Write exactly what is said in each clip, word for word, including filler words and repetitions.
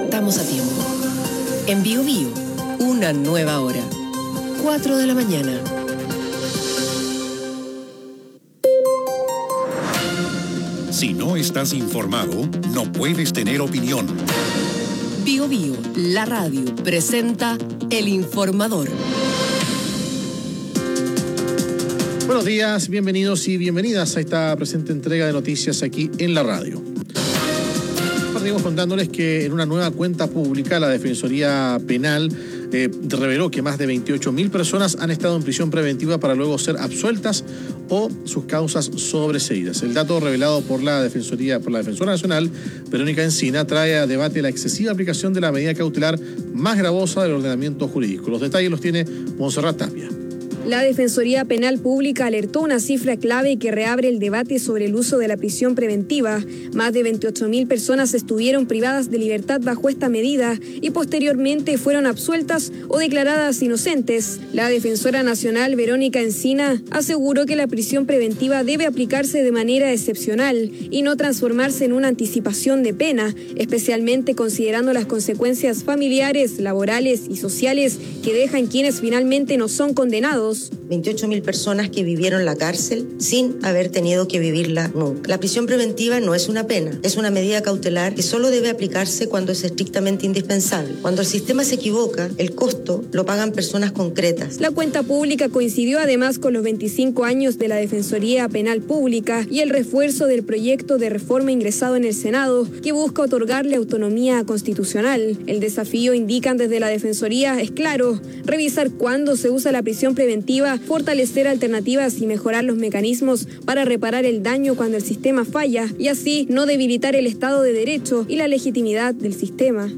Estamos a tiempo. En Bio Bio, una nueva hora. cuatro de la mañana. Si no estás informado, no puedes tener opinión. Bio Bio, la radio, presenta El Informador. Buenos días, bienvenidos y bienvenidas a esta presente entrega de noticias aquí en la radio. Partimos contándoles que en una nueva cuenta pública la Defensoría Penal eh, reveló que más de veintiocho mil personas han estado en prisión preventiva para luego ser absueltas o sus causas sobreseídas. El dato revelado por la Defensoría, por la Defensora Nacional, Verónica Encina, trae a debate la excesiva aplicación de la medida cautelar más gravosa del ordenamiento jurídico. Los detalles los tiene Montserrat Tapia. La Defensoría Penal Pública alertó una cifra clave que reabre el debate sobre el uso de la prisión preventiva. Más de veintiocho mil personas estuvieron privadas de libertad bajo esta medida y posteriormente fueron absueltas o declaradas inocentes. La Defensora Nacional, Verónica Encina, aseguró que la prisión preventiva debe aplicarse de manera excepcional y no transformarse en una anticipación de pena, especialmente considerando las consecuencias familiares, laborales y sociales que dejan quienes finalmente no son condenados. veintiocho mil personas que vivieron la cárcel sin haber tenido que vivirla nunca. La prisión preventiva no es una pena, es una medida cautelar que solo debe aplicarse cuando es estrictamente indispensable. Cuando el sistema se equivoca, el costo lo pagan personas concretas. La cuenta pública coincidió además con los veinticinco años de la Defensoría Penal Pública y el refuerzo del proyecto de reforma ingresado en el Senado que busca otorgarle autonomía constitucional. El desafío, indican desde la Defensoría, es claro: revisar cuándo se usa la prisión preventiva, fortalecer alternativas y mejorar los mecanismos para reparar el daño cuando el sistema falla y así no debilitar el Estado de Derecho y la legitimidad del sistema.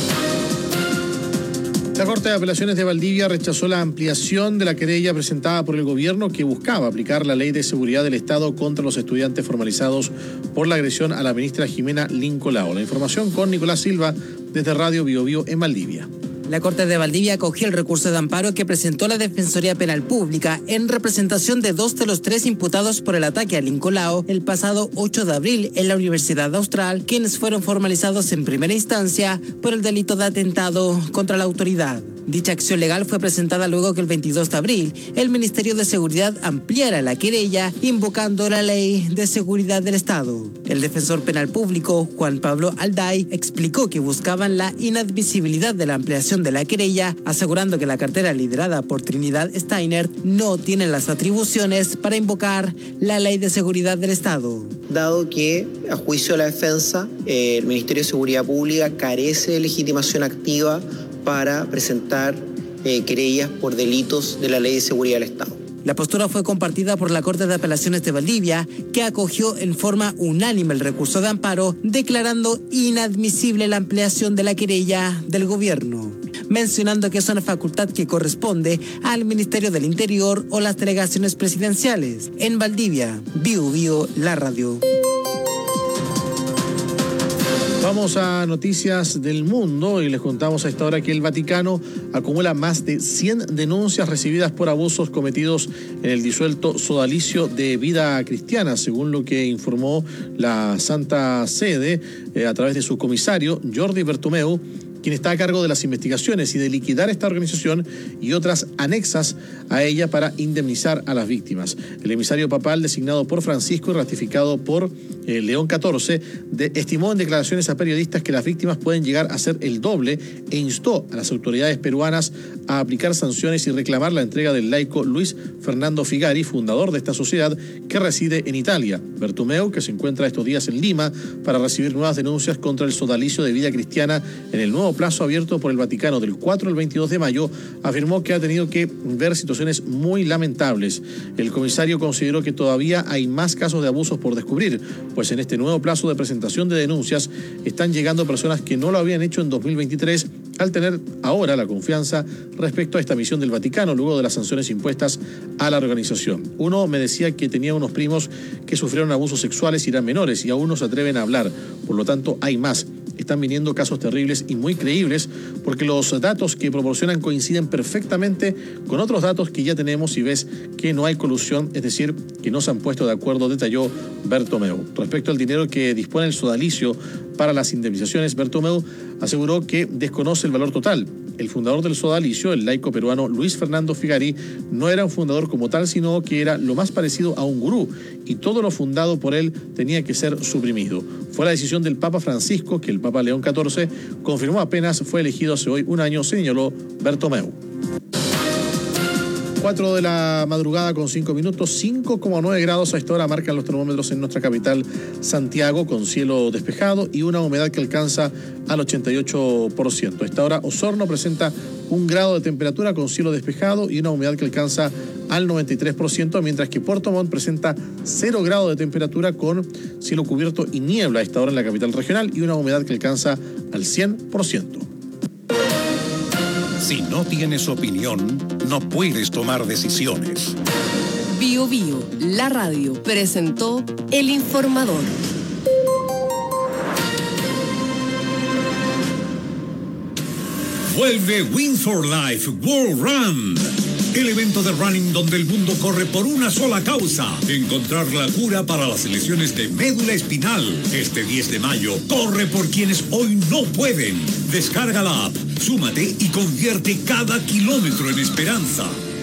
La Corte de Apelaciones de Valdivia rechazó la ampliación de la querella presentada por el gobierno que buscaba aplicar la Ley de Seguridad del Estado contra los estudiantes formalizados por la agresión a la ministra Jimena Lincolao. La información con Nicolás Silva desde Radio Bio Bio en Valdivia. La Corte de Valdivia acogió el recurso de amparo que presentó la Defensoría Penal Pública en representación de dos de los tres imputados por el ataque a Lincolao el pasado ocho de abril en la Universidad Austral, quienes fueron formalizados en primera instancia por el delito de atentado contra la autoridad. Dicha acción legal fue presentada luego que el veintidós de abril el Ministerio de Seguridad ampliara la querella invocando la Ley de Seguridad del Estado. El defensor penal público, Juan Pablo Alday, explicó que buscaban la inadmisibilidad de la ampliación de la querella, asegurando que la cartera liderada por Trinidad Steiner no tiene las atribuciones para invocar la Ley de Seguridad del Estado. Dado que, a juicio de la defensa, eh, el Ministerio de Seguridad Pública carece de legitimación activa para presentar eh, querellas por delitos de la Ley de Seguridad del Estado. La postura fue compartida por la Corte de Apelaciones de Valdivia, que acogió en forma unánime el recurso de amparo, declarando inadmisible la ampliación de la querella del gobierno, mencionando que es una facultad que corresponde al Ministerio del Interior o las delegaciones presidenciales. En Valdivia, Bio Bio, la radio. Vamos a noticias del mundo y les contamos a esta hora que el Vaticano acumula más de cien denuncias recibidas por abusos cometidos en el disuelto sodalicio de Vida Cristiana, según lo que informó la Santa Sede eh, a través de su comisario, Jordi Bertomeu, quien está a cargo de las investigaciones y de liquidar esta organización y otras anexas a ella para indemnizar a las víctimas. El emisario papal designado por Francisco y ratificado por eh, León catorce de, estimó en declaraciones a periodistas que las víctimas pueden llegar a ser el doble e instó a las autoridades peruanas a aplicar sanciones y reclamar la entrega del laico Luis Fernando Figari, fundador de esta sociedad que reside en Italia. Bertomeu, que se encuentra estos días en Lima para recibir nuevas denuncias contra el sodalicio de Vida Cristiana en el nuevo plazo abierto por el Vaticano del cuatro al veintidós de mayo, afirmó que ha tenido que ver situaciones muy lamentables. El comisario consideró que todavía hay más casos de abusos por descubrir, pues en este nuevo plazo de presentación de denuncias están llegando personas que no lo habían hecho en dos mil veintitrés, al tener ahora la confianza respecto a esta misión del Vaticano luego de las sanciones impuestas a la organización. Uno me decía que tenía unos primos que sufrieron abusos sexuales y eran menores y aún no se atreven a hablar, por lo tanto hay más. están viniendo casos terribles y muy creíbles, porque los datos que proporcionan coinciden perfectamente con otros datos que ya tenemos y ves que no hay colusión, es decir, que no se han puesto de acuerdo, detalló Bertomeu. Respecto al dinero que dispone el sodalicio para las indemnizaciones, Bertomeu aseguró que desconoce el valor total. El fundador del sodalicio, el laico peruano Luis Fernando Figari, no era un fundador como tal, sino que era lo más parecido a un gurú, y todo lo fundado por él tenía que ser suprimido. Fue la decisión del Papa Francisco, que el Papa León catorce confirmó apenas fue elegido hace hoy un año, señaló Bertomeu. cuatro de la madrugada con cinco minutos, cinco coma nueve grados a esta hora marcan los termómetros en nuestra capital Santiago, con cielo despejado y una humedad que alcanza al ochenta y ocho por ciento. A esta hora Osorno presenta un grado de temperatura con cielo despejado y una humedad que alcanza al noventa y tres por ciento, mientras que Puerto Montt presenta cero grado de temperatura con cielo cubierto y niebla a esta hora en la capital regional y una humedad que alcanza al cien por ciento. Si no tienes opinión, no puedes tomar decisiones. Bio Bio, la radio, presentó El Informador. Vuelve Win for Life World Run, el evento de running donde el mundo corre por una sola causa: encontrar la cura para las lesiones de médula espinal. Este diez de mayo, corre por quienes hoy no pueden. Descarga la app, súmate y convierte cada kilómetro en esperanza.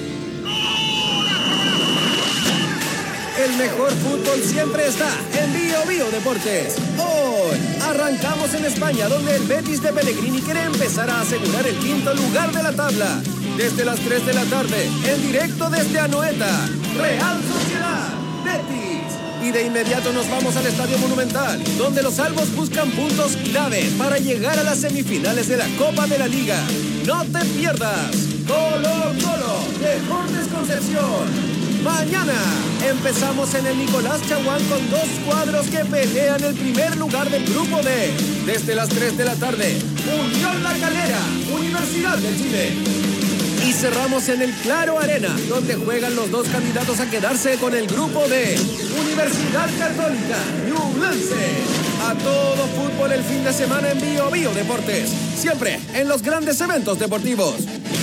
El mejor fútbol siempre está en Bio Bio Deportes. Hoy arrancamos en España, donde el Betis de Pellegrini quiere empezar a asegurar el quinto lugar de la tabla. Desde las tres de la tarde, en directo desde Anoeta, Real Sociedad, Betis. Y de inmediato nos vamos al Estadio Monumental, donde los albos buscan puntos clave para llegar a las semifinales de la Copa de la Liga. No te pierdas Colo Colo, Deportes Concepción. Mañana empezamos en el Nicolás Chaguán con dos cuadros que pelean el primer lugar del grupo D. Desde las tres de la tarde, Unión La Calera, Universidad de Chile. Y cerramos en el Claro Arena, donde juegan los dos candidatos a quedarse con el grupo D, Universidad Católica, Ñublense. A todo fútbol el fin de semana en Bio Bio Deportes, siempre en los grandes eventos deportivos.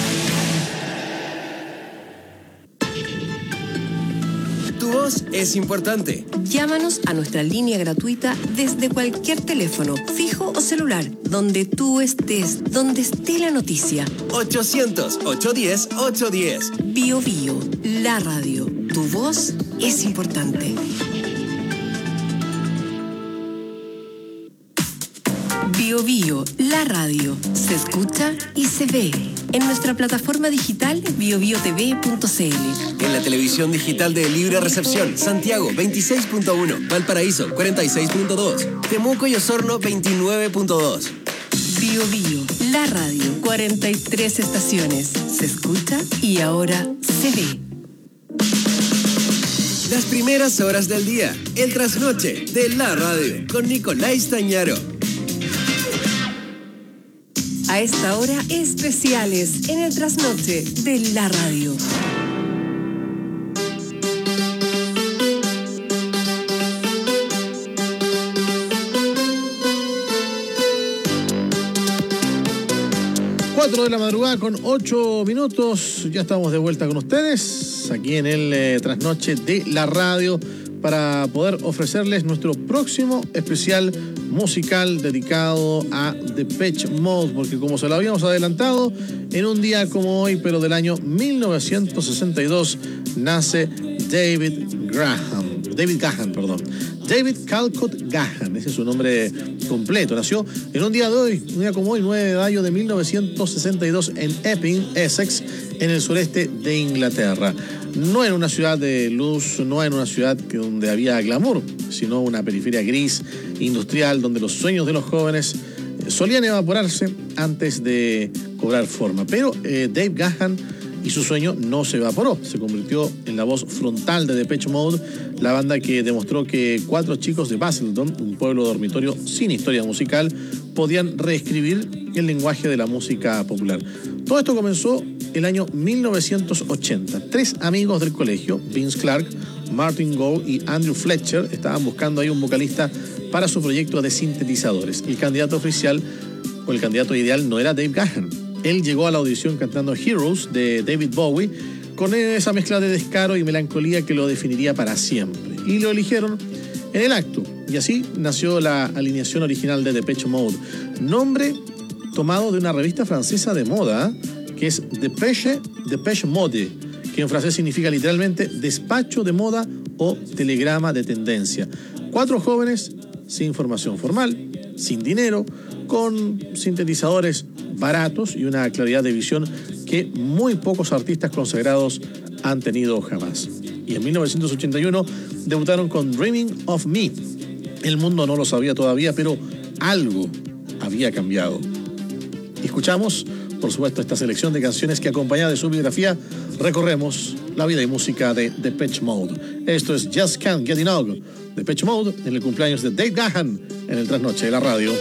Tu voz es importante. Llámanos a nuestra línea gratuita desde cualquier teléfono, fijo o celular, donde tú estés, donde esté la noticia. ochocientos, ochocientos diez, ochocientos diez. Bio Bio, la radio. Tu voz es importante. Bio Bio, la radio. Se escucha y se ve. En nuestra plataforma digital bio bio t v punto c l. En la televisión digital de Libre Recepción, Santiago veintiséis punto uno, Valparaíso cuarenta y seis punto dos, Temuco y Osorno veintinueve punto dos. Bio Bio, la radio, cuarenta y tres estaciones. Se escucha y ahora se ve. Las primeras horas del día, el trasnoche de la radio, con Nicolás Tañaro. A esta hora, especiales en el trasnoche de la radio. cuatro de la madrugada con ocho minutos. Ya estamos de vuelta con ustedes aquí en el eh, trasnoche de la radio para poder ofrecerles nuestro próximo especial musical dedicado a Depeche Mode, porque como se lo habíamos adelantado, en un día como hoy, pero del año mil novecientos sesenta y dos, nace David Graham, David Gahan, perdón. David Calcott Gahan, ese es su nombre completo. Nació en un día de hoy, un día como hoy, nueve de mayo de mil novecientos sesenta y dos, en Epping, Essex, en el sureste de Inglaterra. No en una ciudad de luz, no en una ciudad que donde había glamour, sino una periferia gris, industrial, donde los sueños de los jóvenes solían evaporarse antes de cobrar forma. Pero eh, Dave Gahan y su sueño no se evaporó, se convirtió en la voz frontal de Depeche Mode, la banda que demostró que cuatro chicos de Basildon, un pueblo dormitorio sin historia musical, podían reescribir el lenguaje de la música popular. Todo esto comenzó el año mil novecientos ochenta. Tres amigos del colegio, Vince Clarke, Martin Gore y Andrew Fletcher, estaban buscando ahí un vocalista para su proyecto de sintetizadores. El candidato oficial o el candidato ideal no era Dave Gahan. Él llegó a la audición cantando Heroes de David Bowie con esa mezcla de descaro y melancolía que lo definiría para siempre. Y lo eligieron en el acto. Y así nació la alineación original de Depeche Mode. Nombre tomado de una revista francesa de moda que es Depeche, Depeche Mode, que en francés significa literalmente despacho de moda o telegrama de tendencia. Cuatro jóvenes sin formación formal, sin dinero, con sintetizadores baratos y una claridad de visión que muy pocos artistas consagrados han tenido jamás. Y en mil novecientos ochenta y uno debutaron con Dreaming of Me. El mundo no lo sabía todavía, pero algo había cambiado. Escuchamos, por supuesto, esta selección de canciones que, acompañada de su biografía, recorremos la vida y música de Depeche Mode. Esto es Just Can't Get Enough, Depeche Mode, en el cumpleaños de Dave Gahan, en el trasnoche de la radio.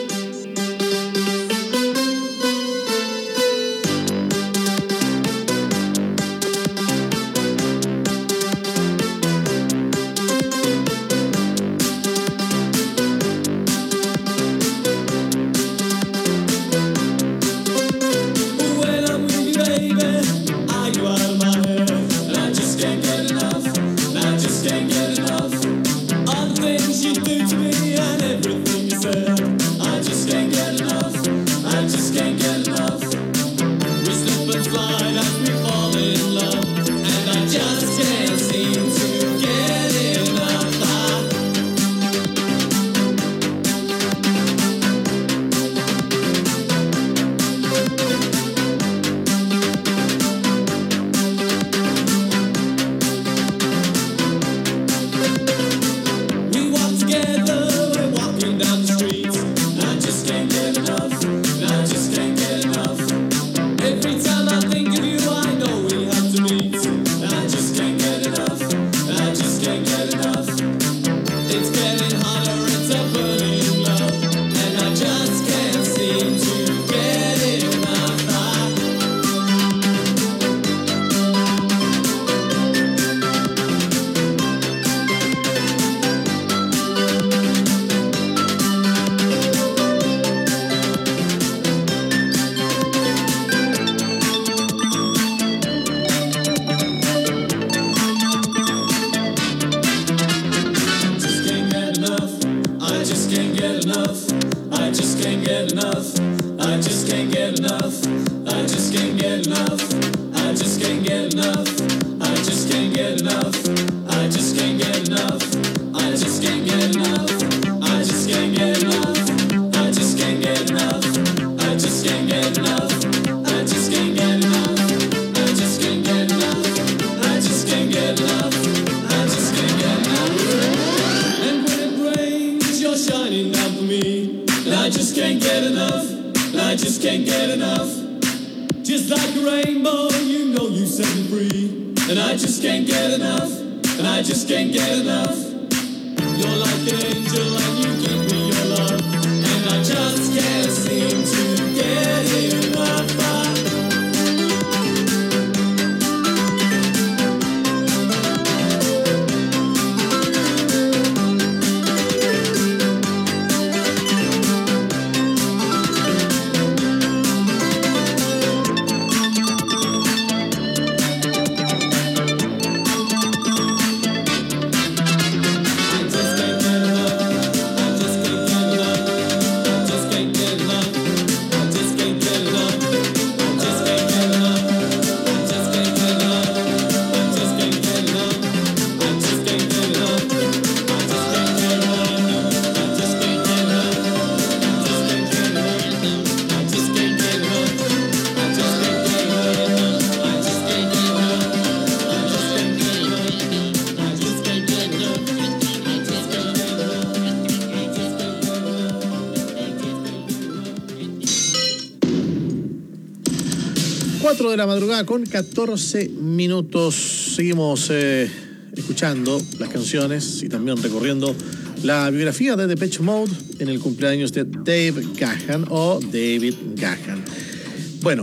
cuatro de la madrugada con catorce minutos. Seguimos eh, escuchando las canciones y también recorriendo la biografía de Depeche Mode en el cumpleaños de Dave Gahan o David Gahan. Bueno,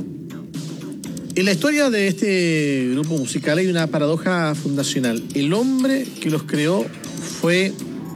en la historia de este grupo musical hay una paradoja fundacional. El hombre que los creó fue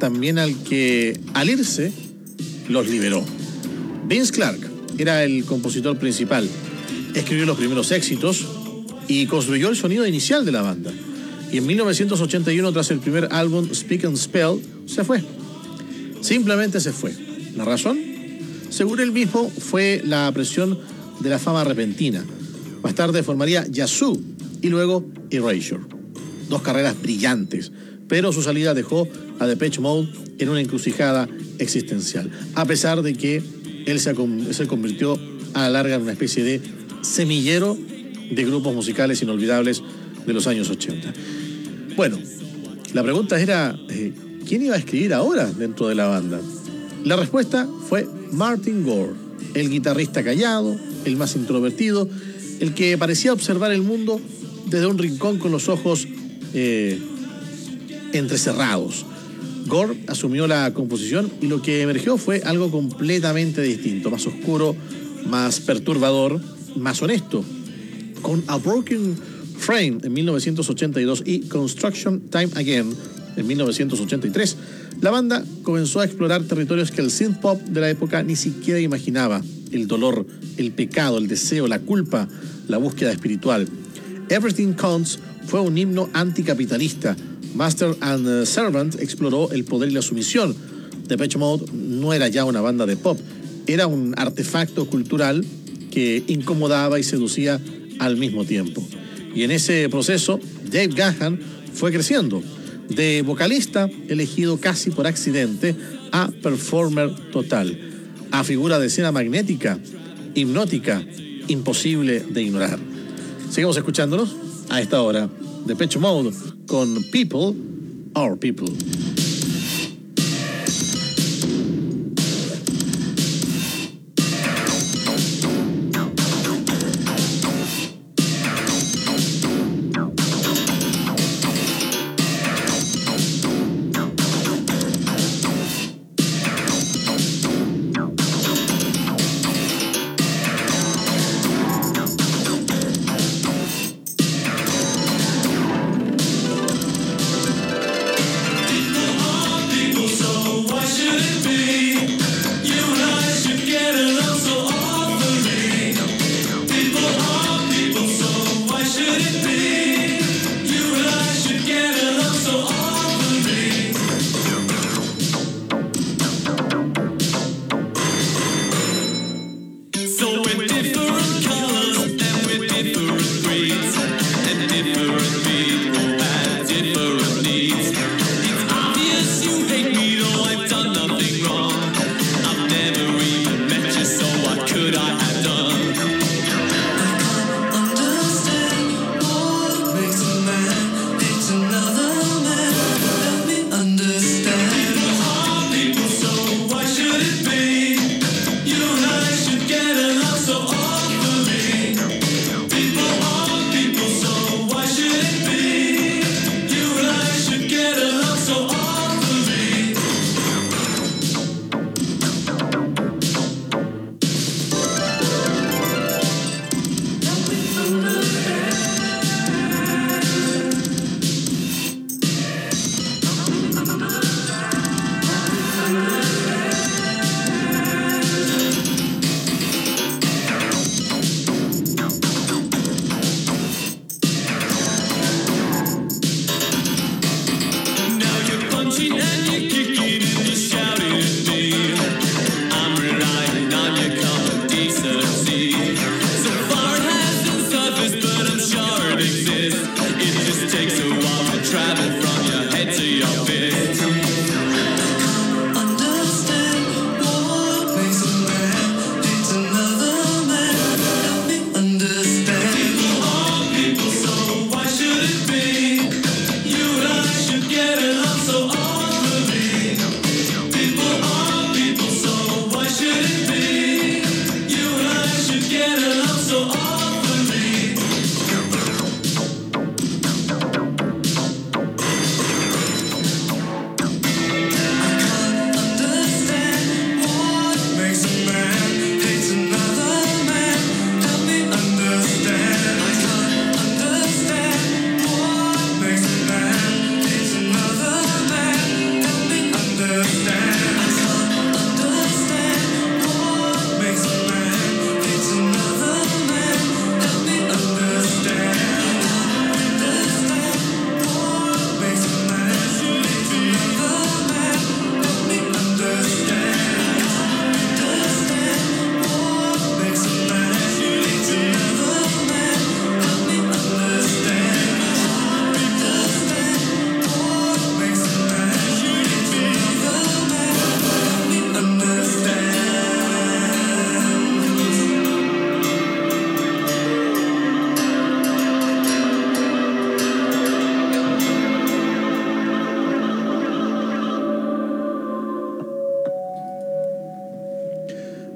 también al que, al irse, los liberó. Vince Clarke era el compositor principal, escribió los primeros éxitos y construyó el sonido inicial de la banda. Y en mil novecientos ochenta y uno, tras el primer álbum Speak and Spell, se fue. Simplemente se fue. ¿La razón? Según él mismo, fue la presión de la fama repentina. Más tarde formaría Yazoo y luego Erasure. Dos carreras brillantes, pero su salida dejó a Depeche Mode en una encrucijada existencial, a pesar de que él se, se convirtió a la larga en una especie de semillero de grupos musicales inolvidables de los años ochenta. Bueno, la pregunta era, eh, ¿quién iba a escribir ahora dentro de la banda? La respuesta fue Martin Gore, el guitarrista callado, el más introvertido, el que parecía observar el mundo desde un rincón con los ojos eh, entrecerrados. Gore asumió la composición y lo que emergió fue algo completamente distinto, más oscuro, más perturbador, más honesto. Con A Broken Frame en mil novecientos ochenta y dos y Construction Time Again en mil novecientos ochenta y tres, la banda comenzó a explorar territorios que el synth pop de la época ni siquiera imaginaba: el dolor, el pecado, el deseo, la culpa, la búsqueda espiritual. Everything Counts fue un himno anticapitalista. Master and Servant exploró el poder y la sumisión. Depeche Mode no era ya una banda de pop, era un artefacto cultural que incomodaba y seducía al mismo tiempo. Y en ese proceso, Dave Gahan fue creciendo, de vocalista elegido casi por accidente a performer total, a figura de escena magnética, hipnótica, imposible de ignorar. Seguimos escuchándonos a esta hora. Depeche Mode con People, Our People.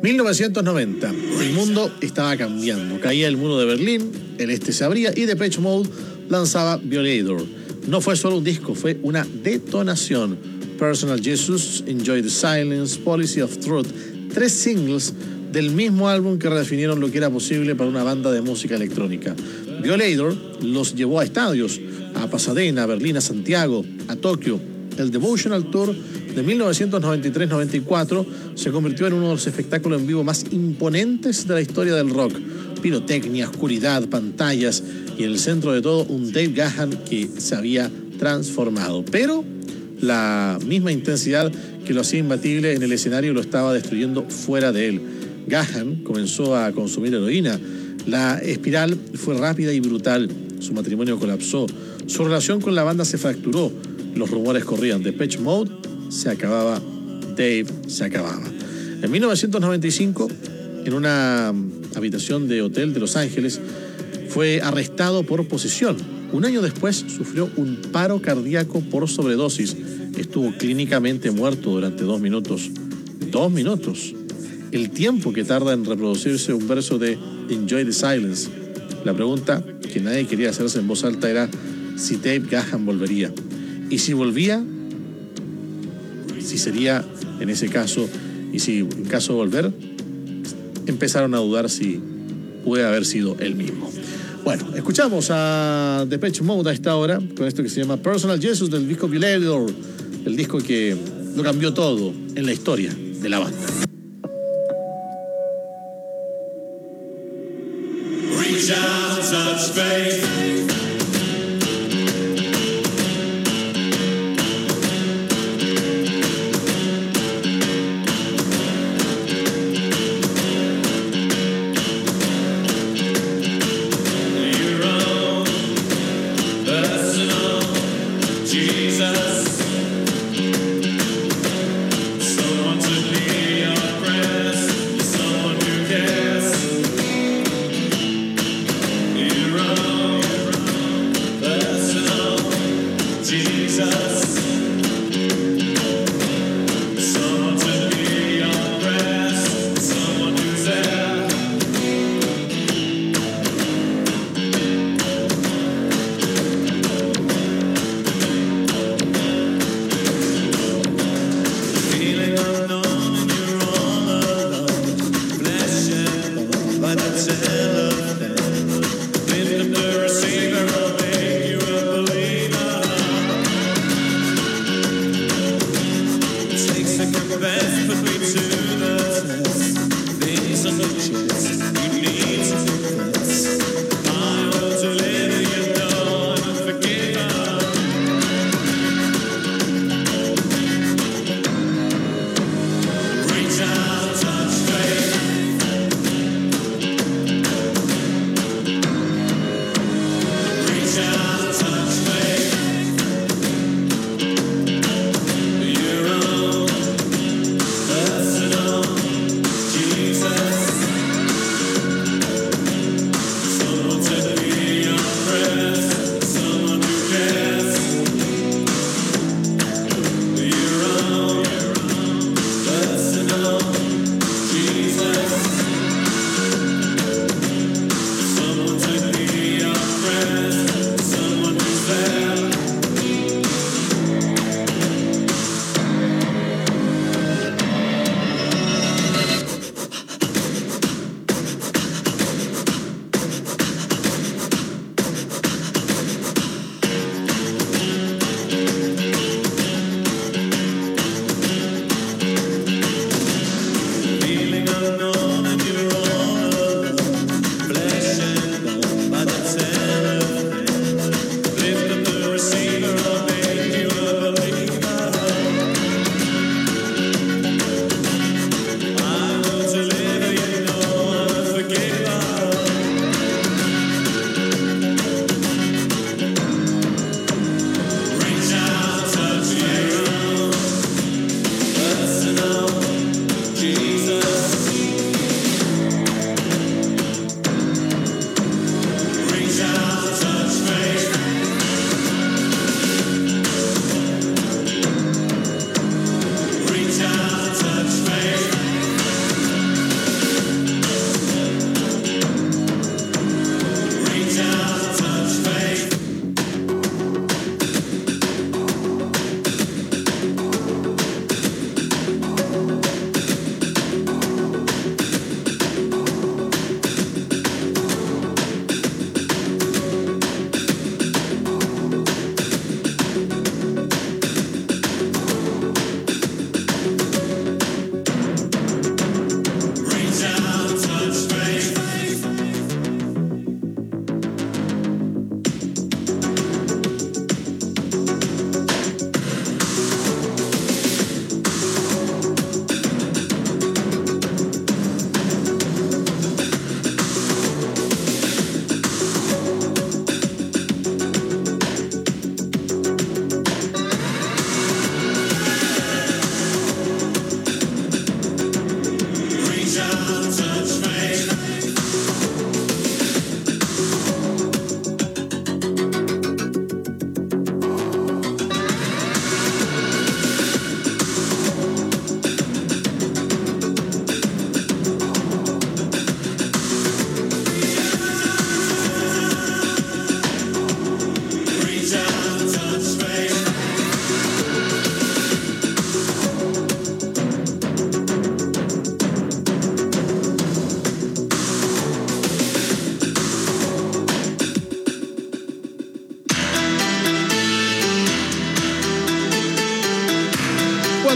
mil novecientos noventa. El mundo estaba cambiando. Caía el muro de Berlín, el este se abría y Depeche Mode lanzaba Violator. No fue solo un disco, fue una detonación. Personal Jesus, Enjoy the Silence, Policy of Truth, tres singles del mismo álbum que redefinieron lo que era posible para una banda de música electrónica. Violator los llevó a estadios, a Pasadena, a Berlín, a Santiago, a Tokio. El Devotional Tour de mil novecientos noventa y tres noventa y cuatro se convirtió en uno de los espectáculos en vivo más imponentes de la historia del rock. Pirotecnia, oscuridad, pantallas y en el centro de todo un Dave Gahan que se había transformado. Pero la misma intensidad que lo hacía imbatible en el escenario lo estaba destruyendo fuera de él. Gahan comenzó a consumir heroína. La espiral fue rápida y brutal. Su matrimonio colapsó. Su relación con la banda se fracturó. Los rumores corrían. Depeche Mode se acababa. Dave se acababa. En mil novecientos noventa y cinco, en una habitación de hotel de Los Ángeles, fue arrestado por posesión. Un año después sufrió un paro cardíaco por sobredosis. Estuvo clínicamente muerto durante dos minutos. Dos minutos. El tiempo que tarda en reproducirse un verso de Enjoy the Silence. La pregunta que nadie quería hacerse en voz alta era si Dave Gahan volvería. Y si volvía, si sería en ese caso, y si en caso de volver, empezaron a dudar si puede haber sido él mismo. Bueno, escuchamos a Depeche Mode a esta hora con esto que se llama Personal Jesus del disco Violator, el disco que lo cambió todo en la historia de la banda. Reach out, touch faith.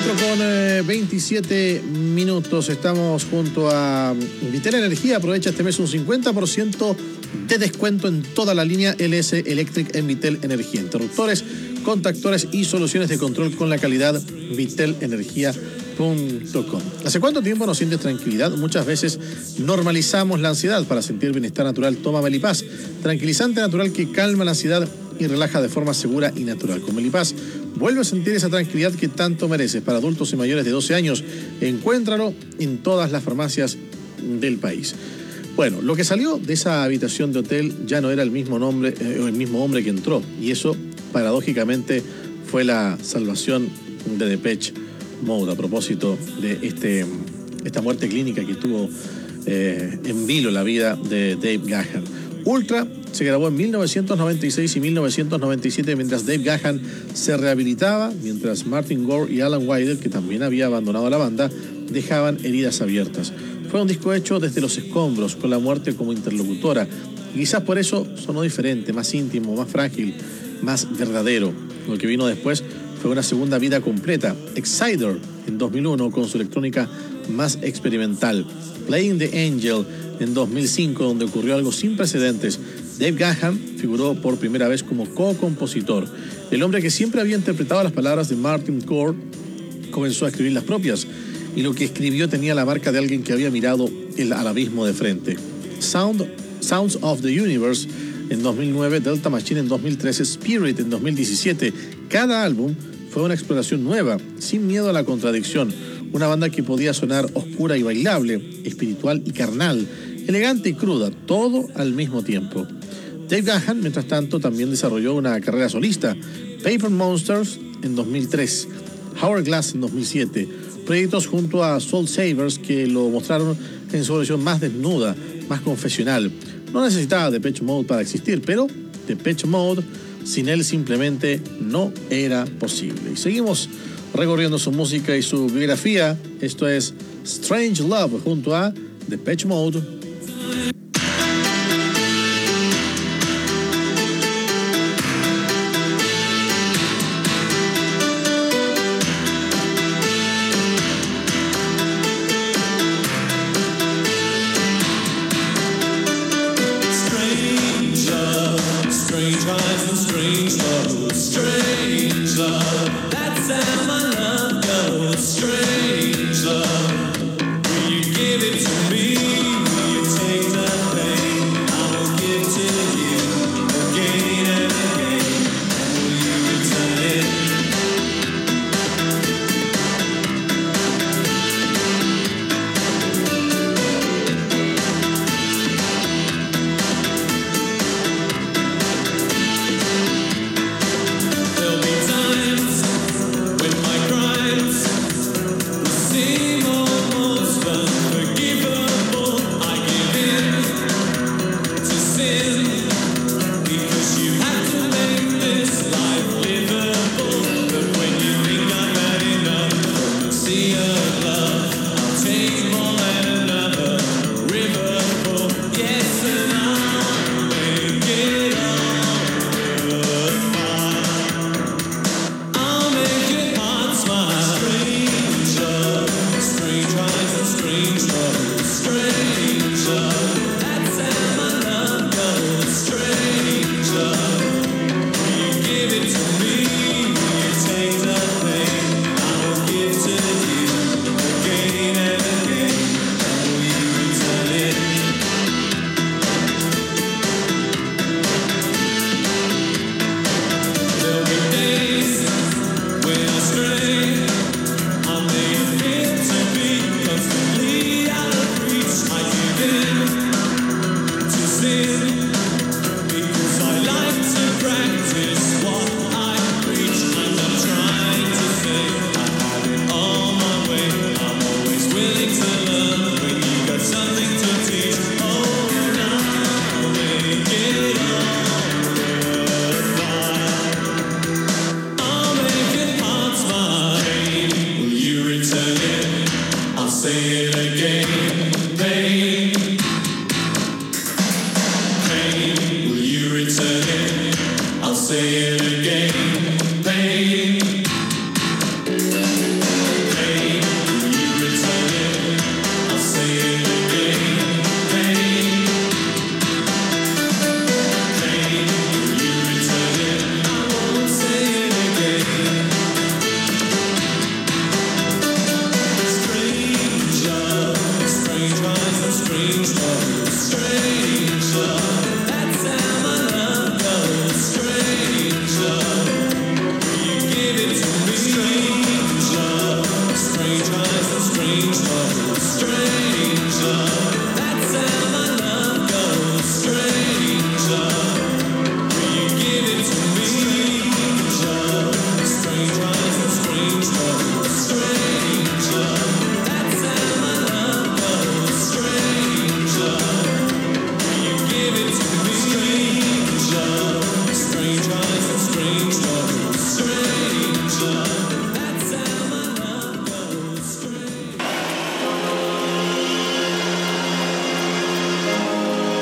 cuatro con veintisiete minutos. Estamos junto a Vitel Energía. Aprovecha este mes un cincuenta por ciento de descuento en toda la línea L S Electric en Vitel Energía. Interruptores, contactores y soluciones de control con la calidad vitel energía punto com. ¿Hace cuánto tiempo no sientes tranquilidad? Muchas veces normalizamos la ansiedad. Para sentir bienestar natural, toma Melipaz, tranquilizante natural que calma la ansiedad y relaja de forma segura y natural. Con Melipaz vuelve a sentir esa tranquilidad que tanto mereces. Para adultos y mayores de doce años, encuéntralo en todas las farmacias del país. Bueno, lo que salió de esa habitación de hotel ya no era el mismo nombre, eh, el mismo hombre que entró, y eso paradójicamente fue la salvación de Depeche Mode a propósito de este, esta muerte clínica que tuvo eh, en vilo la vida de Dave Gahan. Ultra se grabó en mil novecientos noventa y seis y mil novecientos noventa y siete mientras Dave Gahan se rehabilitaba, mientras Martin Gore y Alan Wilder, que también había abandonado la banda, dejaban heridas abiertas. Fue un disco hecho desde los escombros, con la muerte como interlocutora, y quizás por eso sonó diferente, más íntimo, más frágil, más verdadero. Lo que vino después fue una segunda vida completa. Exciter en dos mil uno con su electrónica más experimental. Playing the Angel en dos mil cinco, donde ocurrió algo sin precedentes. Dave Gahan figuró por primera vez como co-compositor. El hombre que siempre había interpretado las palabras de Martin Gore comenzó a escribir las propias, y lo que escribió tenía la marca de alguien que había mirado el, al abismo de frente. Sound, Sounds of the Universe en dos mil nueve, Delta Machine en dos mil trece, Spirit en dos mil diecisiete. Cada álbum fue una exploración nueva, sin miedo a la contradicción. Una banda que podía sonar oscura y bailable, espiritual y carnal, elegante y cruda, todo al mismo tiempo. Dave Gahan, mientras tanto, también desarrolló una carrera solista. Paper Monsters en dos mil tres, Hourglass en dos mil siete, proyectos junto a Soul Savers que lo mostraron en su versión más desnuda, más confesional. No necesitaba Depeche Mode para existir, pero Depeche Mode sin él simplemente no era posible. Y seguimos recorriendo su música y su biografía. Esto es Strange Love junto a Depeche Mode. say it again, pain.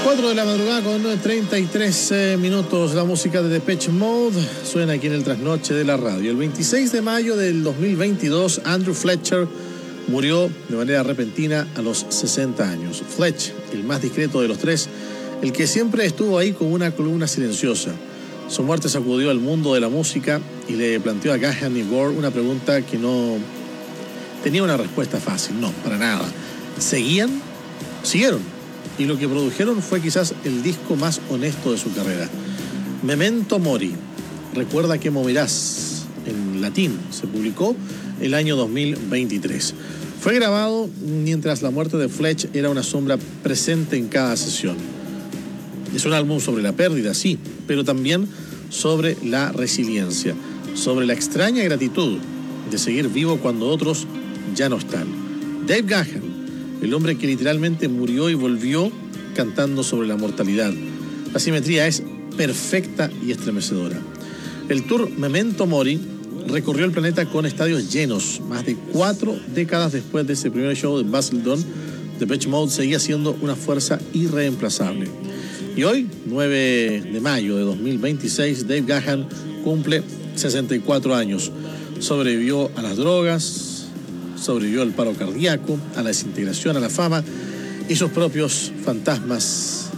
cuatro de la madrugada con treinta y tres eh, minutos. La música de Depeche Mode suena aquí en el trasnoche de la radio. El veintiséis de mayo del dos mil veintidós, Andrew Fletcher murió de manera repentina a los sesenta años. Fletch, el más discreto de los tres, el que siempre estuvo ahí como una columna silenciosa. Su muerte sacudió al mundo de la música y le planteó a Gahan y Gore una pregunta que no tenía una respuesta fácil. No, para nada. ¿Seguían? Siguieron. Y lo que produjeron fue quizás el disco más honesto de su carrera. Memento Mori, recuerda que morirás, en latín, se publicó el año dos mil veintitrés. Fue grabado mientras la muerte de Fletch era una sombra presente en cada sesión. Es un álbum sobre la pérdida, sí, pero también sobre la resiliencia, sobre la extraña gratitud de seguir vivo cuando otros ya no están. Dave Gahan, el hombre que literalmente murió y volvió cantando sobre la mortalidad. La simetría es perfecta y estremecedora. El tour Memento Mori recorrió el planeta con estadios llenos. Más de cuatro décadas después de ese primer show de Basildon, Depeche Mode seguía siendo una fuerza irreemplazable. Y hoy, nueve de mayo de dos mil veintiséis, Dave Gahan cumple sesenta y cuatro años. Sobrevivió a las drogas, sobrevivió al paro cardíaco, a la desintegración, a la fama y sus propios fantasmas.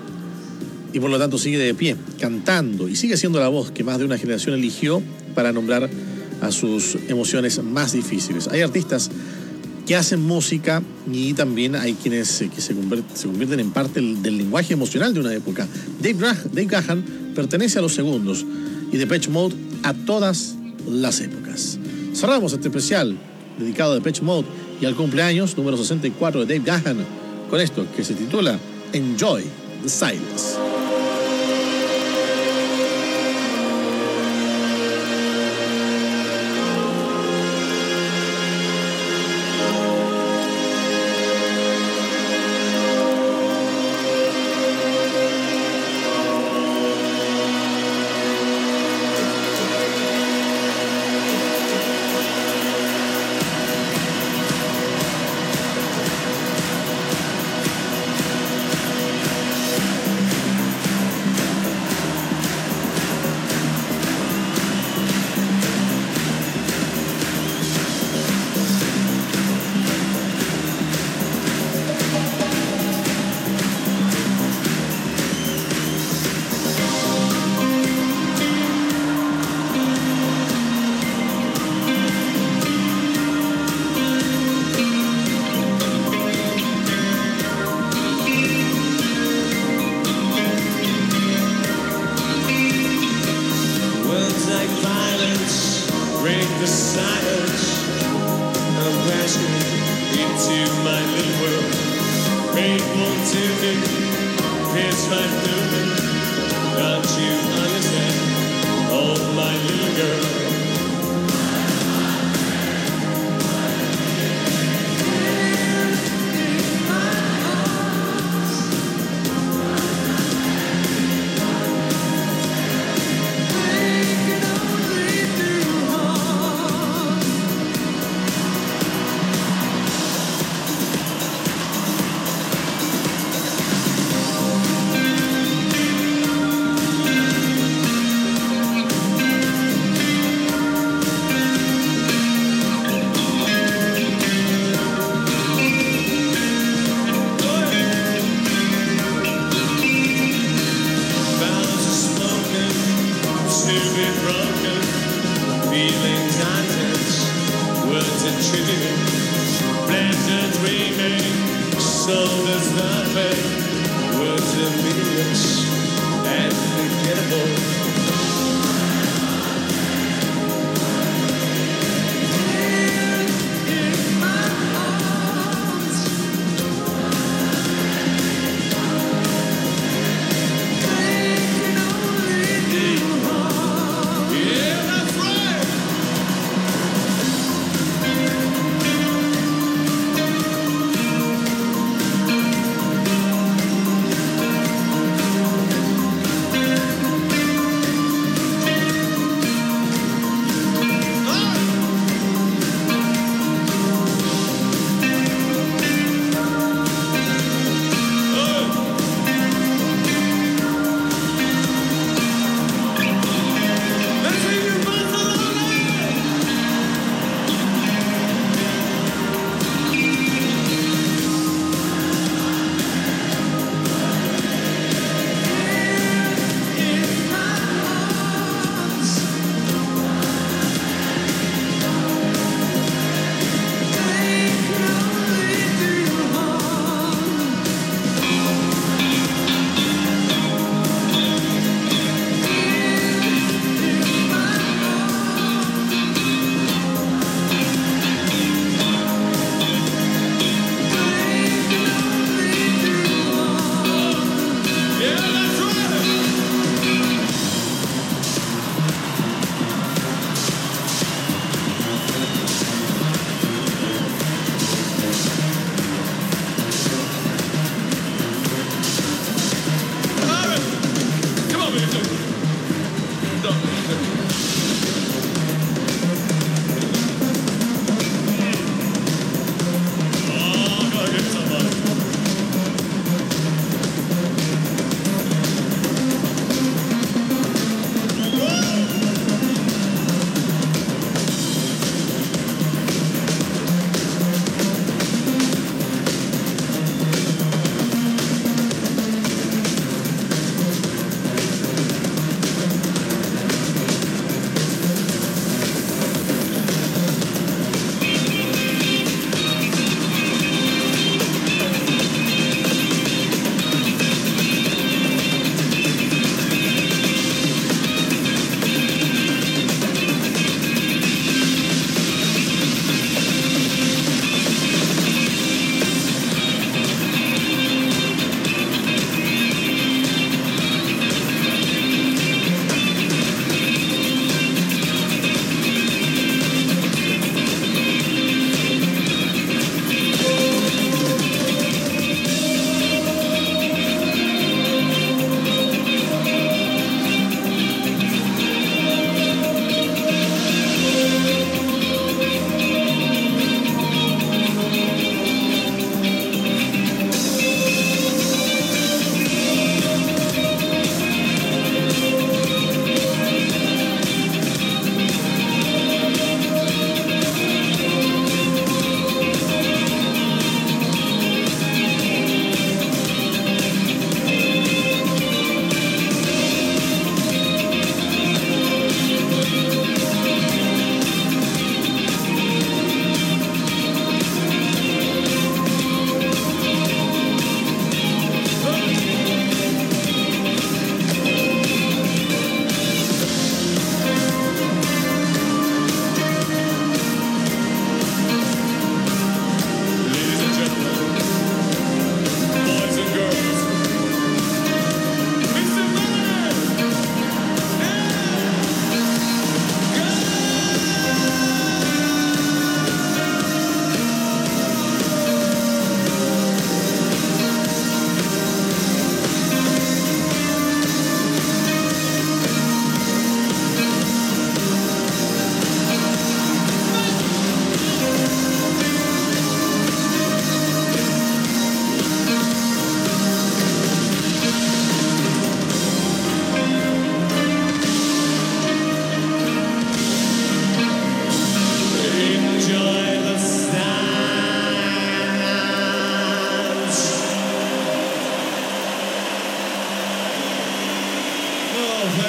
Y por lo tanto sigue de pie, cantando, y sigue siendo la voz que más de una generación eligió para nombrar a sus emociones más difíciles. Hay artistas que hacen música y también hay quienes que se convierten, se convierten en parte del, del lenguaje emocional de una época. Dave, Dave Gahan pertenece a los segundos y Depeche Mode a todas las épocas. Cerramos este especial dedicado a Depeche Mode y al cumpleaños número sesenta y cuatro de Dave Gahan con esto que se titula Enjoy the Silence.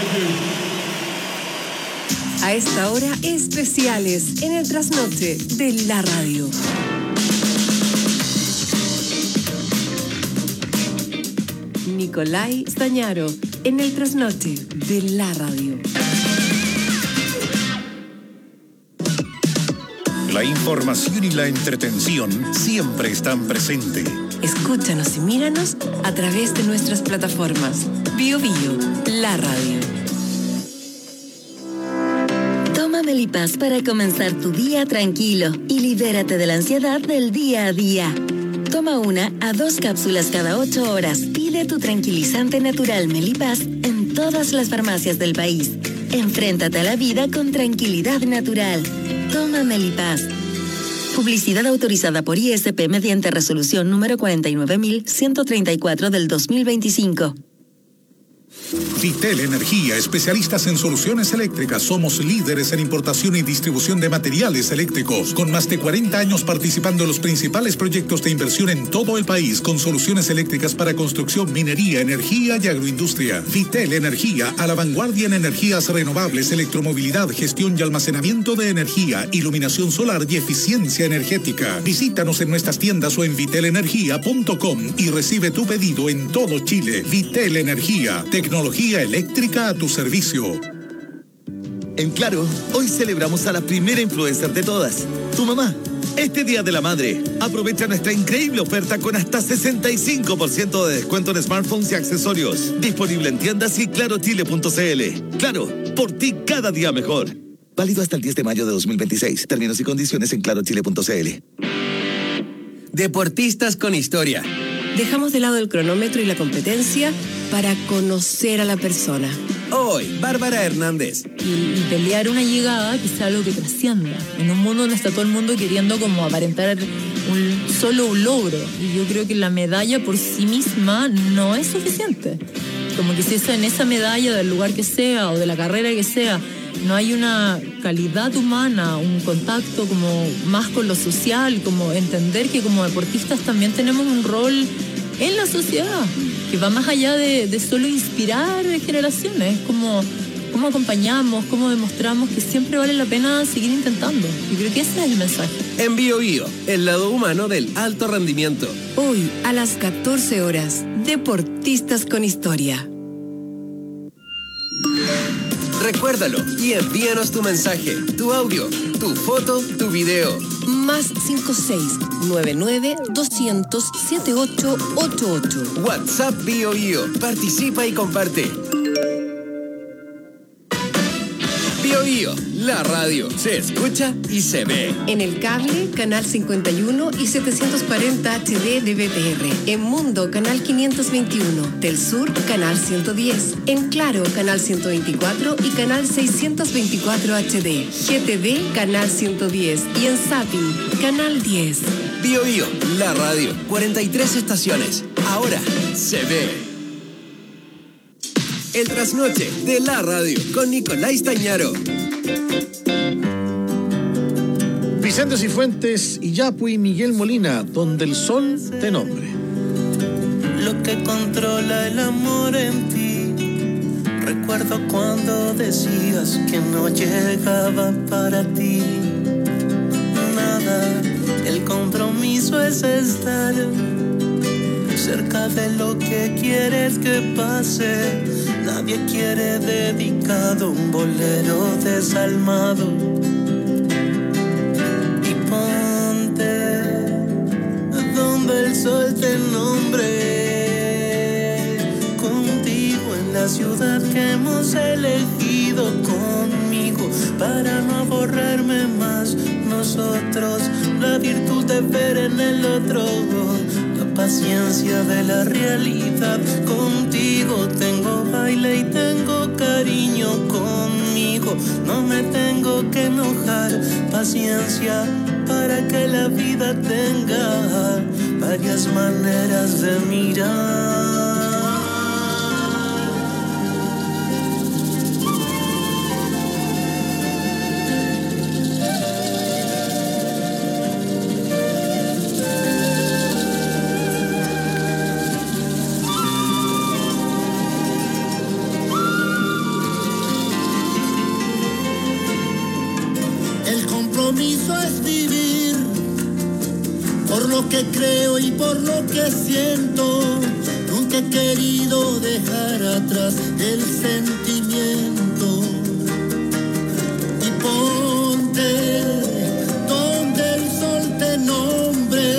A esta hora, especiales en el trasnoche de la radio. Nicolai Stañaro en el trasnoche de la radio. La información y la entretención siempre están presentes. Escúchanos y míranos a través de nuestras plataformas. Bio Bio, la radio. Toma Melipaz para comenzar tu día tranquilo y libérate de la ansiedad del día a día. Toma una a dos cápsulas cada ocho horas. Pide tu tranquilizante natural Melipaz en todas las farmacias del país. Enfréntate a la vida con tranquilidad natural. Toma Melipaz. Publicidad autorizada por I S P mediante resolución número cuarenta y nueve mil ciento treinta y cuatro del dos mil veinticinco. Vitel Energía, especialistas en soluciones eléctricas. Somos líderes en importación y distribución de materiales eléctricos, con más de cuarenta años participando en los principales proyectos de inversión en todo el país, con soluciones eléctricas para construcción, minería, energía y agroindustria. Vitel Energía, a la vanguardia en energías renovables, electromovilidad, gestión y almacenamiento de energía, iluminación solar y eficiencia energética. Visítanos en nuestras tiendas o en vitel energía punto com y recibe tu pedido en todo Chile. Vitel Energía, tecnología eléctrica a tu servicio. En Claro, hoy celebramos a la primera influencer de todas, tu mamá. Este Día de la Madre, aprovecha nuestra increíble oferta con hasta sesenta y cinco por ciento de descuento en smartphones y accesorios. Disponible en tiendas y claro chile punto c l. Claro, por ti cada día mejor. Válido hasta el diez de mayo de dos mil veintiséis. Términos y condiciones en claro chile punto c l. Deportistas con historia. Dejamos de lado el cronómetro y la competencia para conocer a la persona. Hoy, Bárbara Hernández. Y, y pelear una llegada que sea algo que trascienda. En un mundo donde está todo el mundo queriendo como aparentar un, solo un logro. Y yo creo que la medalla por sí misma no es suficiente. Como que si es en esa medalla del lugar que sea o de la carrera que sea, no hay una calidad humana, un contacto como más con lo social, como entender que como deportistas también tenemos un rol en la sociedad que va más allá de, de solo inspirar generaciones, como cómo acompañamos, cómo demostramos que siempre vale la pena seguir intentando. Yo creo que ese es el mensaje. En Bio Bio, el lado humano del alto rendimiento. Hoy a las catorce horas, Deportistas con Historia. Recuérdalo y envíanos tu mensaje, tu audio, tu foto, tu video. Más cinco seis nueve nueve doscientos setenta y ocho ochenta y ocho. WhatsApp Bio Bio. Participa y comparte. Bio Bio, la radio. Se escucha y se ve. En el cable, canal cincuenta y uno y setecientos cuarenta H D de B T R. En Mundo, canal quinientos veintiuno. Del Sur, canal ciento diez. En Claro, canal ciento veinticuatro y canal seiscientos veinticuatro H D. G T V, canal ciento diez. Y en Zapping, canal diez. Bio Bio, la radio. cuarenta y tres estaciones. Ahora se ve. El trasnoche de la radio con Nicolai Stañaro. Vicente Cifuentes, Iyapu y Miguel Molina, donde el sol te nombre. Lo que controla el amor en ti. Recuerdo cuando decías que no llegaba para ti nada. El compromiso es estar cerca de lo que quieres que pase. Nadie quiere dedicado un bolero desalmado. Y ponte donde el sol te nombre. Contigo en la ciudad que hemos elegido, conmigo para no borrarme más. Nosotros, la virtud de ver en el otro, la paciencia de la realidad. Contigo tengo baile y tengo cariño. Conmigo no me tengo que enojar. Paciencia para que la vida tenga varias maneras de mirar. compromiso es vivir por lo que creo y por lo que siento. Nunca he querido dejar atrás el sentimiento. Y ponte donde el sol te nombre,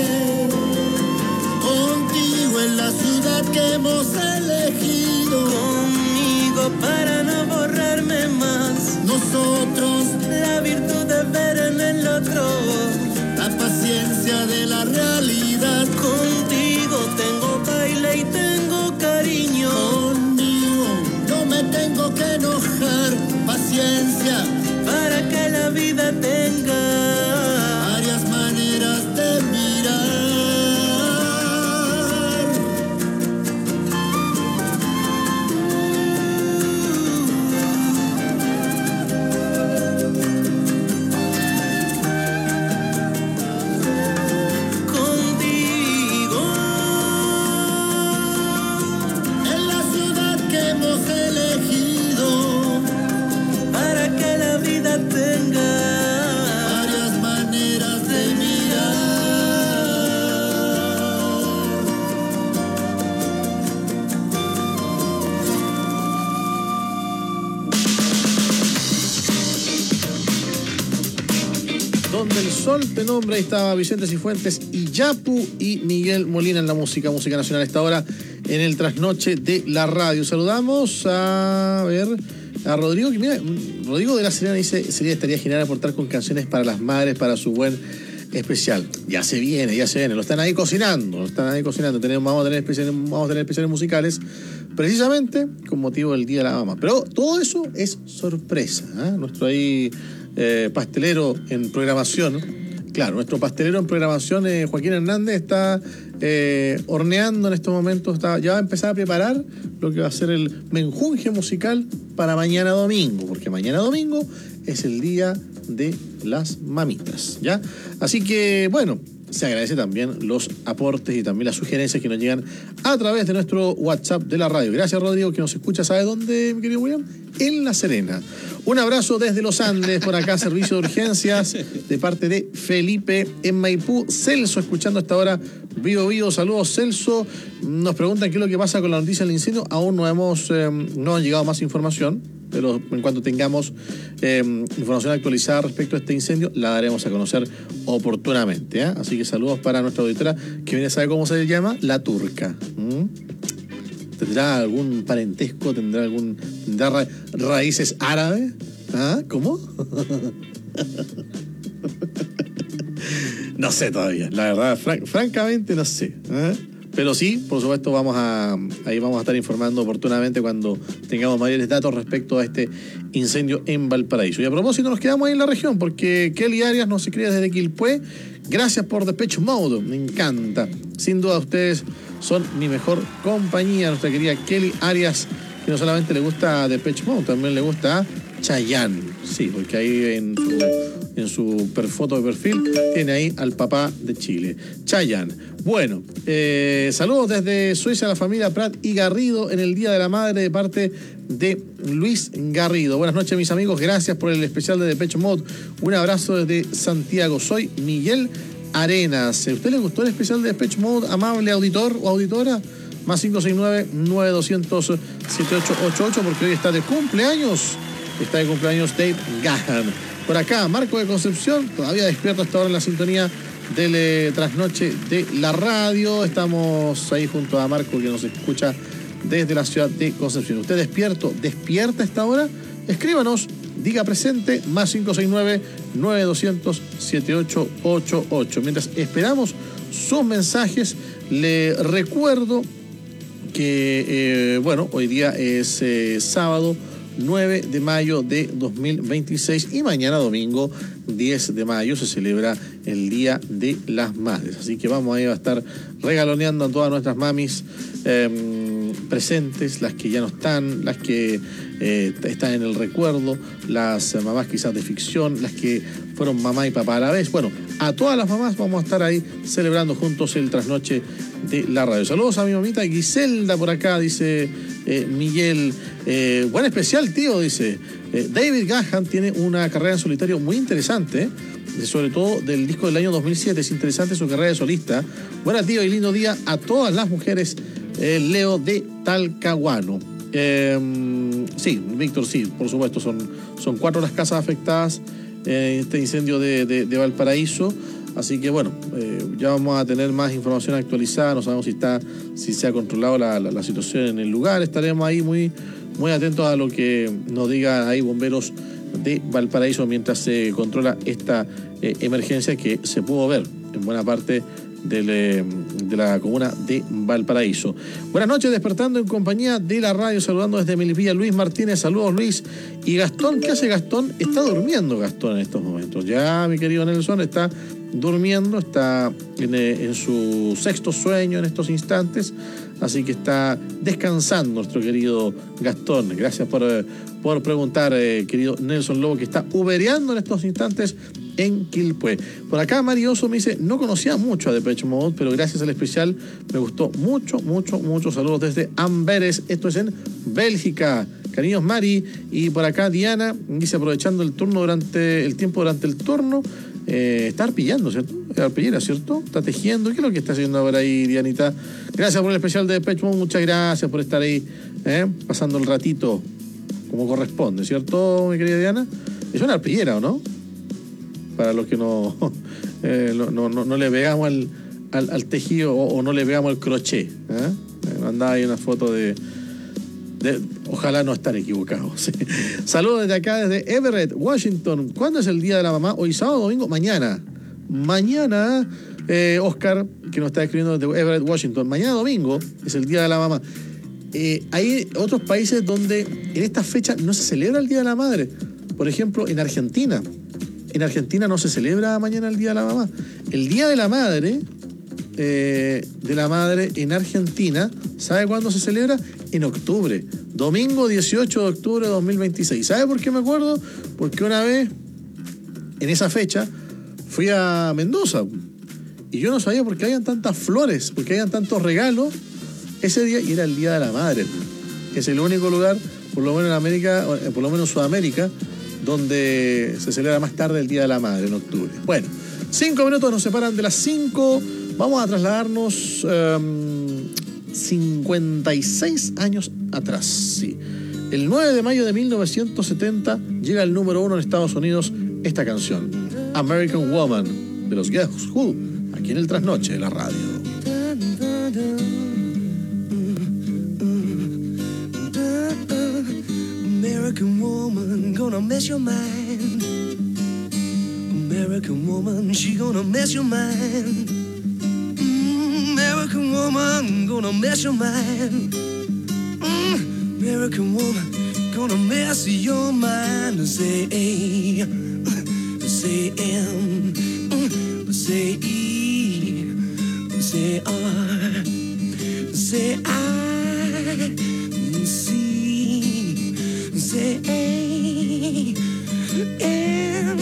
contigo en la ciudad que hemos elegido, conmigo para no borrarme más. Nosotros la virtud de ver en el otro, la paciencia de la realidad. Contigo tengo baile y tengo cariño. Conmigo no me tengo que enojar. Paciencia para que la vida tenga varias maneras de mirar. Donde el sol te nombra, ahí estaba Vicente Cifuentes y Yapu y Miguel Molina en la música, música nacional a esta hora en el trasnoche de la radio. Saludamos a, a ver, a Rodrigo, que mira, Rodrigo de la Serena dice, sería, estaría genial aportar con canciones para las madres, para su buen especial. Ya se viene, ya se viene, lo están ahí cocinando, lo están ahí cocinando, tenemos, vamos a tener especiales, vamos a tener especiales musicales precisamente con motivo del Día de la Mamá. Pero todo eso es sorpresa, ¿eh? Nuestro ahí eh, pastelero en programación, claro, nuestro pastelero en programación, eh, Joaquín Hernández, está eh, horneando en estos momentos, está, ya va a empezar a preparar lo que va a ser el menjunje musical para mañana domingo, porque mañana domingo es el Día de las Mamitas, ¿ya? Así que, bueno, se agradece también los aportes y también las sugerencias que nos llegan a través de nuestro WhatsApp de la radio. Gracias, Rodrigo, que nos escucha. ¿Sabe dónde, mi querido William? En La Serena. Un abrazo desde los Andes, por acá, servicio de urgencias, de parte de Felipe en Maipú. Celso, escuchando hasta ahora, vivo, vivo. Saludos, Celso. Nos preguntan qué es lo que pasa con la noticia del incendio. Aún no hemos, eh, no han llegado más información, pero en cuanto tengamos eh, información actualizada respecto a este incendio, la daremos a conocer oportunamente, ¿eh? Así que saludos para nuestra auditora, que viene a saber cómo se llama, La Turca. ¿Mm? ¿Tendrá algún parentesco? ¿Tendrá algún tendrá ra raíces árabes? ¿Ah? ¿Cómo? No sé todavía, la verdad, fran francamente no sé, ¿eh? Pero sí, por supuesto, vamos a ahí vamos a estar informando oportunamente cuando tengamos mayores datos respecto a este incendio en Valparaíso. Y a propósito, nos quedamos ahí en la región, porque Kelly Arias nos escribe desde Quilpué. Gracias por Depeche Mode, me encanta. Sin duda, ustedes son mi mejor compañía. Nuestra querida Kelly Arias, que no solamente le gusta Depeche Mode, también le gusta Chayanne. Sí, porque ahí en su, en su foto de perfil tiene ahí al papá de Chile, Chayanne. Bueno, eh, saludos desde Suecia a la familia Prat y Garrido en el Día de la Madre de parte de Luis Garrido. Buenas noches, mis amigos, gracias por el especial de Depeche Mode. Un abrazo desde Santiago. Soy Miguel Arenas. ¿A usted le gustó el especial de Depeche Mode, amable auditor o auditora? Más cinco seis nueve, nueve dos cero cero, siete ocho ocho ocho, porque hoy está de cumpleaños. Está de cumpleaños Dave Gahan. Por acá, Marco de Concepción, todavía despierto hasta ahora en la sintonía del eh, trasnoche de la radio. Estamos ahí junto a Marco, que nos escucha desde la ciudad de Concepción. ¿Usted despierto, despierta a esta hora? Escríbanos, diga presente, más cinco seis nueve, nueve dos cero cero, siete ocho ocho ocho. Mientras esperamos sus mensajes, le recuerdo que, eh, bueno, hoy día es eh, sábado nueve de mayo de dos mil veintiséis y mañana domingo diez de mayo se celebra el Día de las Madres. Así que vamos a ir a estar regaloneando a todas nuestras mamis eh, presentes, las que ya no están, las que eh, están en el recuerdo, las mamás quizás de ficción, las que fueron mamá y papá a la vez. Bueno, a todas las mamás vamos a estar ahí celebrando juntos el trasnoche de la radio. Saludos a mi mamita Giselda por acá, dice eh, Miguel. Eh, buen especial, tío, dice. Eh, David Gahan tiene una carrera en solitario muy interesante, eh, sobre todo del disco del año dos mil siete. Es interesante su carrera de solista. Buenas, tío, y lindo día a todas las mujeres. Eh, Leo de Talcahuano. Eh, sí, Víctor, sí, por supuesto, son, son cuatro las casas afectadas en este incendio de, de, de Valparaíso. Así que bueno, eh, ya vamos a tener más información actualizada. No sabemos si está, si se ha controlado la, la, la situación en el lugar. Estaremos ahí muy, muy atentos a lo que nos digan ahí bomberos de Valparaíso mientras se controla esta eh, emergencia que se pudo ver en buena parte del, eh, de la comuna de Valparaíso. Buenas noches, despertando en compañía de la radio, saludando desde Melipilla, Luis Martínez. Saludos, Luis. Y Gastón, ¿qué hace Gastón? Está durmiendo Gastón en estos momentos. Ya, mi querido Nelson, está durmiendo, está en, en su sexto sueño en estos instantes, así que está descansando nuestro querido Gastón. Gracias por, por preguntar, eh, querido Nelson Lobo, que está ubereando en estos instantes en Quilpué. Por acá Marioso me dice, no conocía mucho a Depeche Mode, pero gracias al especial me gustó mucho, mucho, mucho. Saludos desde Amberes, esto es en Bélgica. Cariños, Mari. Y por acá Diana dice, aprovechando el turno durante el tiempo durante el turno, eh, está arpillando, ¿cierto? Arpillera, ¿cierto? Está tejiendo. ¿Qué es lo que está haciendo ahora ahí, Dianita? Gracias por el especial de Depeche Mode, muchas gracias por estar ahí, ¿eh? Pasando el ratito como corresponde, ¿cierto, mi querida Diana? Es una arpillera, ¿o no? Para los que no, eh, no, no, no, no le veamos al, al, al tejido o, o no le veamos el crochet, ¿eh? Mandaba ahí una foto de... De, ojalá no estar equivocados. Saludos desde acá, desde Everett, Washington. ¿Cuándo es el Día de la Mamá? ¿Hoy sábado o domingo? Mañana. Mañana, eh, Oscar, que nos está escribiendo desde Everett, Washington. Mañana domingo es el Día de la Mamá. Eh, hay otros países donde en esta fecha no se celebra el Día de la Madre. Por ejemplo, en Argentina. En Argentina no se celebra mañana el Día de la Mamá. El Día de la Madre... Eh, de la madre en Argentina, ¿sabe cuándo se celebra? En octubre, domingo dieciocho de octubre de dos mil veintiséis. ¿Sabe por qué me acuerdo? Porque una vez, en esa fecha, fui a Mendoza y yo no sabía por qué habían tantas flores, por qué habían tantos regalos ese día, y era el Día de la Madre. Es el único lugar, por lo menos en América, por lo menos en Sudamérica, donde se celebra más tarde el Día de la Madre, en octubre. Bueno, cinco minutos nos separan de las cinco. Vamos a trasladarnos um, cincuenta y seis años atrás. Sí. El nueve de mayo de mil novecientos setenta llega al número uno en Estados Unidos esta canción, American Woman, de los Guess Who, aquí en el Trasnoche de la radio. American woman, gonna mess your mind. American woman, she gonna mess your mind. American woman, gonna mess your mind. Mm, American woman, gonna mess your mind. Say A, say M, say E, say R, say I, C, say A, M.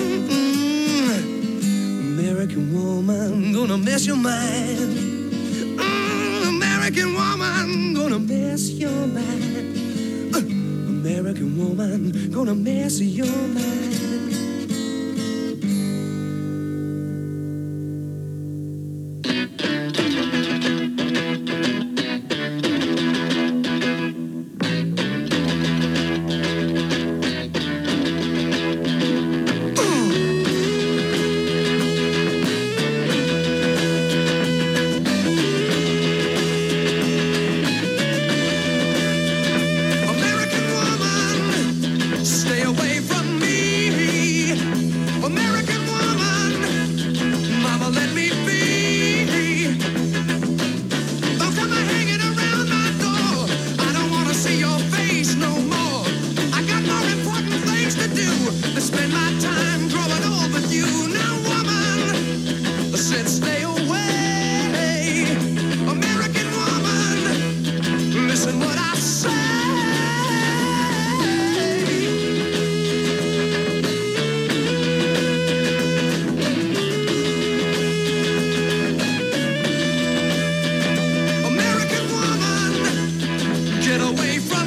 Mm, American woman, gonna mess your mind. American woman, gonna mess your mind. Uh, American woman, gonna mess your mind. Stay away from me. away from